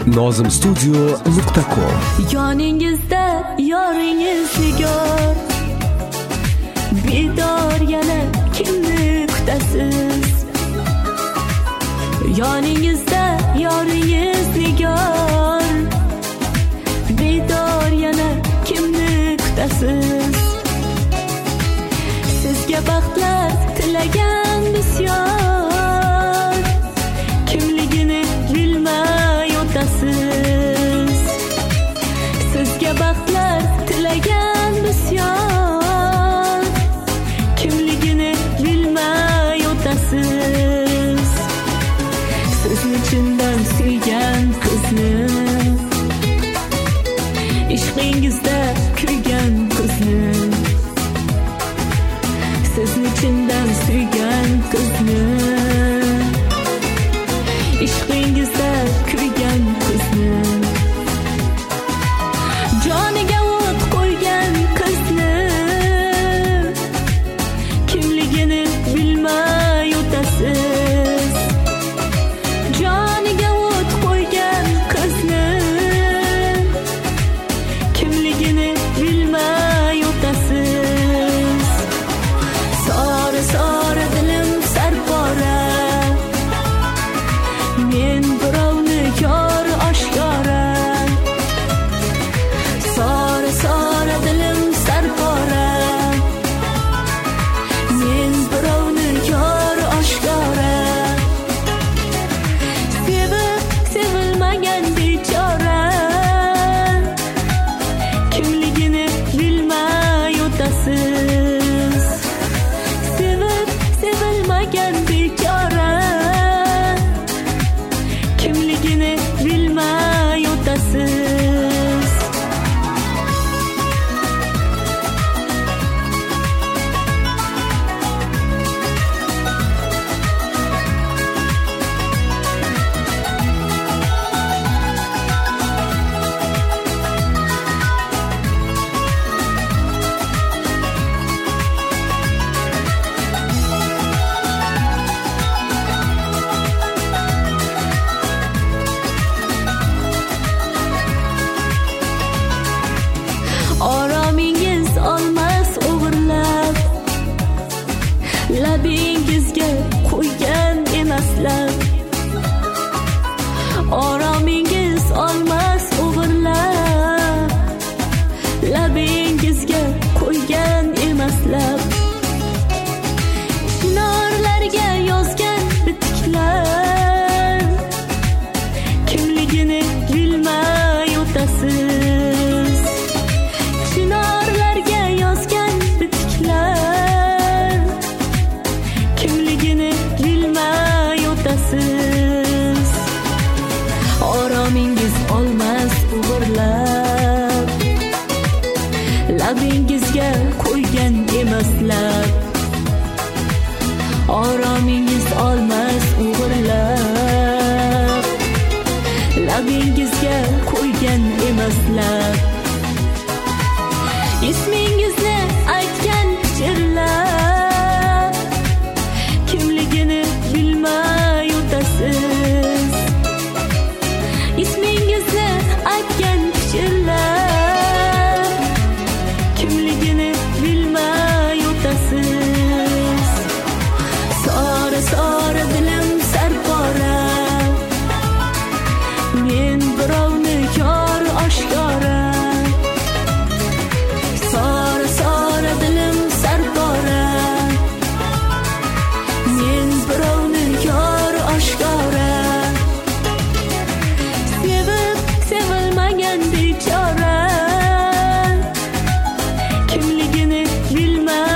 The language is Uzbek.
nozimstudio.com. Yoningizda yoringiz nigar, bedor yana kimni kutasiz? Yoningizda yoringiz nigar, bedor yana kimni kutasiz? Sizga baxtlar tilagan bisyor, kimligini bilmay o'tasiz. Sizga baxtlar tilagan bisyor, kimligini bilmay o'tasiz. Sizni chindan suygan qizni, ishqingizda kuygan qizni, sizni chindan suygan qizni, ishqingizda kuygan qizni, joniga o't qo'ygan qizni, kimligini bilmay o'tasiz. Joniga o't qo'ygan qizni, kimligini bilmay o'tasiz. Sora sora dilim sarpora, men birovni yor oshkora. Sora sora dilim sarpora, men birovni yor oshkora. Sevib sevilmagan bechora, kimligini bilmay o'tasiz. Sevib sevilmagan bechora, kimligini bilmay o'tasiz. Oromingiz olmas o'g'irlab, labingizga qo'ygan emaslab. Oromingiz olmas o'g'irlab, labingizga qo'ygan emaslab. Chinorlarga yozgan bitiklar, kimligini bilmay o'tasiz. Chinorlarga yozgan bitiklar, kimligini bilmay o'tasiz. Oromingiz olmas o'g'irlab, labingizga qo'ygan emaslab. Oromingiz olmas o'g'irlab, labingizga qo'ygan emaslab. Ismingizni aytgan pichirlab, kimligini bilmay o'tasiz. Ismingizni aytgan pichirlab, kimligini bilmay o'tasiz. Sora sora dilim sarpora, men birovni yor oshkora. Sora sora dilim sarpora, men birovni yor oshkora. Sevib sevilmagan bechora, kimligini bilmay